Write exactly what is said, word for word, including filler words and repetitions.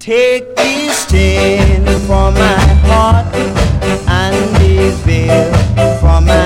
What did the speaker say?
Take the stain from my heart and the veil from my